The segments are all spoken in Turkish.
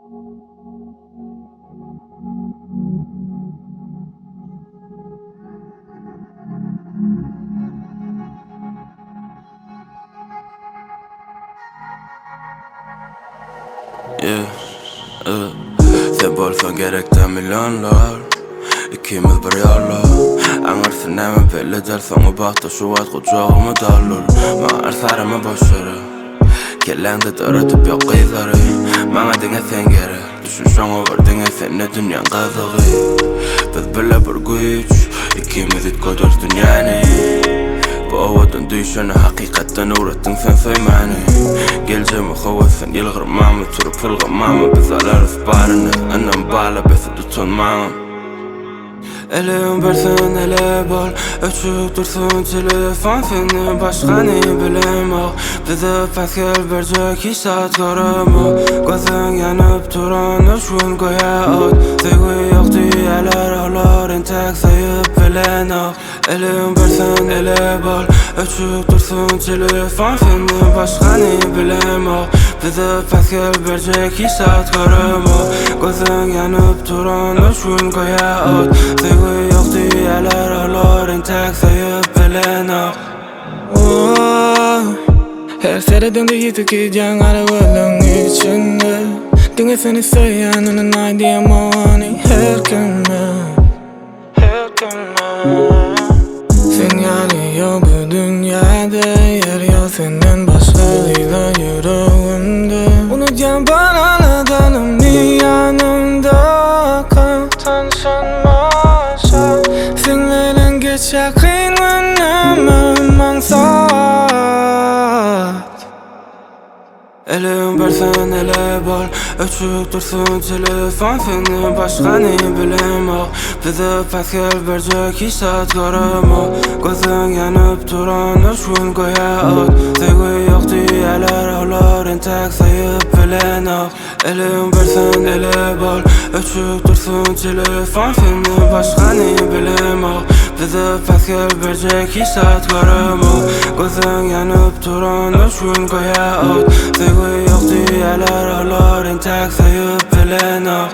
Sen bolsan gerekten milyonlar İkimiz bir yollar Angarsın näme belli der soňa bakda şu wagt gojagymı dallar Maňa sarama boşary Kelläňde döretip ýok gyzary Maňa diňe sen gerek Düşünşoňa bir diňe senne dünýäň gazygy Biz bile bir güýç Ikimiz itkodur dünýäni Bu owadan düşeni hakykatdan uğrattın sen söýmäni Geljemi howasyn ýylgyrmamy turup pylgymamy Biz alarys baryny anan bala besi tutunmam Elim bersen ele bol Öçük dursun telefon seni başkany bilemok Bize paskel berjek hiç saat göremok Gözüň ýanyp turan öşgün goýa ot Sevgi ýok diýerler olaryň tek saýyp bilenok Elim bersen ele bol Öçük dursun telefon seni başkany bilemok Bize paskel berjek hiç saat göremok Gözüň ýanyp turan öşgün goýa ot Sevgi ýok diýerler olaryň tek saýyp bilenok Her seredende yitip gidýän arabalyň içinde Diňe seni söýýän uny aýdýamany her kime Sen ýaly ýok bu dünýäde yer ýok senden başga ýa ýüregimde Unutýan banalarymny ýanymda kal tanşanmaşa Sen bilen geçýär kyn günüm maňsat Elim bersen ele bol Öçük dursun telefon seni başkany bilemok Bize paskel berjek hiç saat göremok Gözüň ýanyp turan öşgün goýa ot Sevgi ýok diýerler olaryň tek saýyp bilenok Elim bersen ele bol Öçük dursun telefon seni başkany bilemok Bize paskel berjek hiç saat göremok Gözüň ýanyp turan öşgün goýa ot Sevgi ýok diýerler olaryň tek saýyp bilenok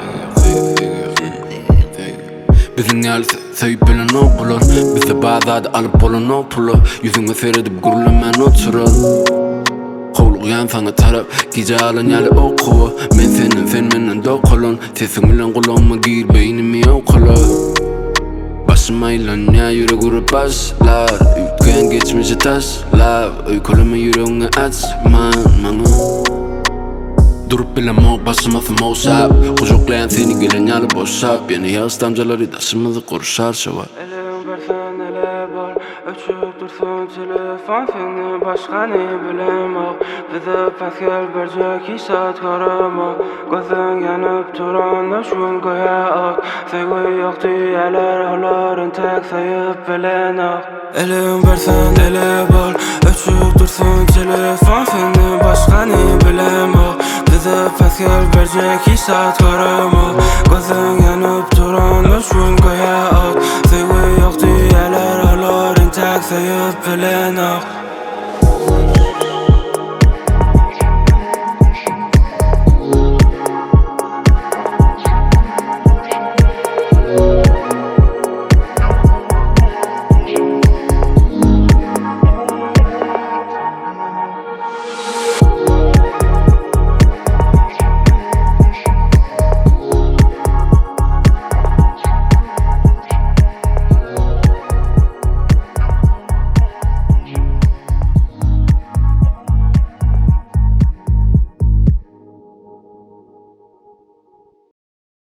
Bizim ýaly söýüp bilen okular Bize bazada alyp bolan okular Yüzüňe seredip gürlemän oturar Howlugyan sana tarap gije alan ýaly okuwa Men senin sen menden dokulan Sesin bilen gulama gir beynimi okular Başyma ýylanýa ýüreg urup başlar Ütgen geçmişi taşlar Öýkeleme ýüregiňi açman maňa Durup bilemok başyma smoşap Kujoklayan seni gelen ýaly boşap Ýene ýaş damjalary daşymyzy gurşar şowa Elim bersen ele bol Öçük dursun telefon seni başkany bilemok Bize paskel berjek hiç saat göremok Gözüň ýanyp turan öşgün goýa ot Sevgi ýok diýerler olaryň tek saýyp bilenok Elim bersen ele bol Öçük dursun telefon seni başkany bilemok Bize paskel berjek hiç saat göremok Gözüň ýanyp